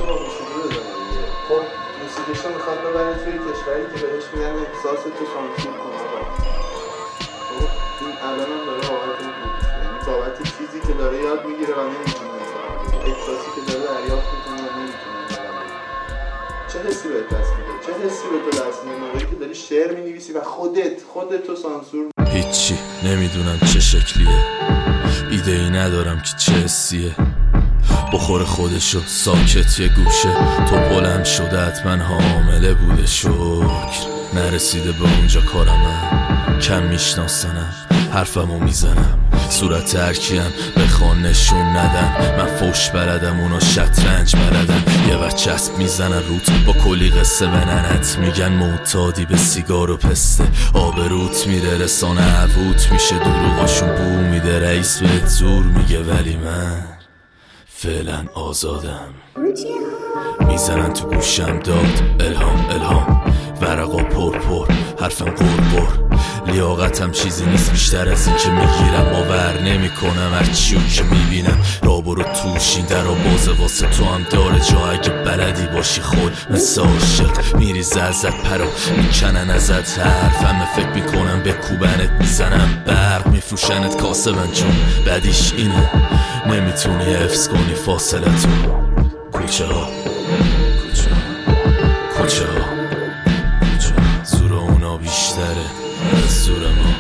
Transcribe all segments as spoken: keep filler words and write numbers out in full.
با موسیقی بزنه دیگه. خب موسیقیشو میخواد ببره توی کشوری که بهش میگن احساستو سانسور کن آقا. خب این الان هم داره بابت این بود، یعنی بابت چیزی که داره یاد میگیره و نمیتونه احساسی که داره دریافت میکنه و نمیتونه چه حسی بهت دست میده؟ چه حسی به تو دست میده موقعی که داری شعر مینویسی و خودت خودتو سانسور؟ هیچی نمیدونم چه شکلیه، ایده ای ندارم که چه حسیه. بخور خودشو ساکت یه گوشه، تو بلند شده حتما حامله بوده. شکر نرسیده به اونجا کارمم، کم میشناسنم حرفمو میزنم، صورت هرکیم بخوان نشون ندم. من فوش بلدم اونا شطرنج بلدم، یه بچه اسب میزنن روت با کلی قصه بننت، میگن معتادی به سیگار و پسته. آبروت میره رسانه عبوت میشه، دروغاشون بو میده، رئیس بهت زور میگه، ولی من فعلا آزادم. میزنن تو گوشم داد الهام الهام، ورقا پر پر حرفم قرقر. لیاقتم چیزی نیست بیشتر از این که میگیرم، باور نمی کنم هرچیو که میبینم. را برو توشین در و بازه واسه تو هم داره جا، اگه بلدی باشی خود مثل عاشق میریزه ازت پرا، میکنن ازت حرف، همه فکر میکنم به کوبنت میزنم برق، میفروشنت کاسبن چون بدیش اینه نمیتونی حفظ کنی فاصله تو. کوچه ها کوچه ها کوچه ها زور اونا بیشتره از زور ما.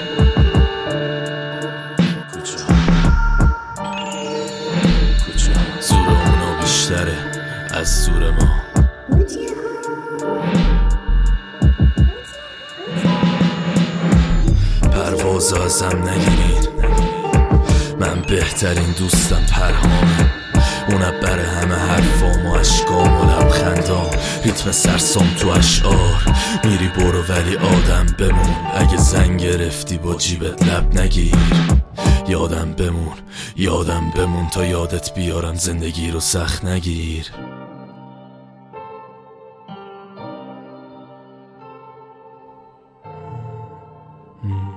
کوچه ها کوچه ها زور اونا بیشتره از زور ما. پرواز ازم نگیرین، من بهترین دوستم پرهامه، اونم بره همه حرفام و اشکام و لبخندام، ریتم سرسام تو اشعار. میری برو ولی آدم بمون، اگه زنگ گرفتی با جیبت لب نگیر. یادم بمون یادم بمون تا یادت بیارم، زندگی رو سخت نگیر. Hmm.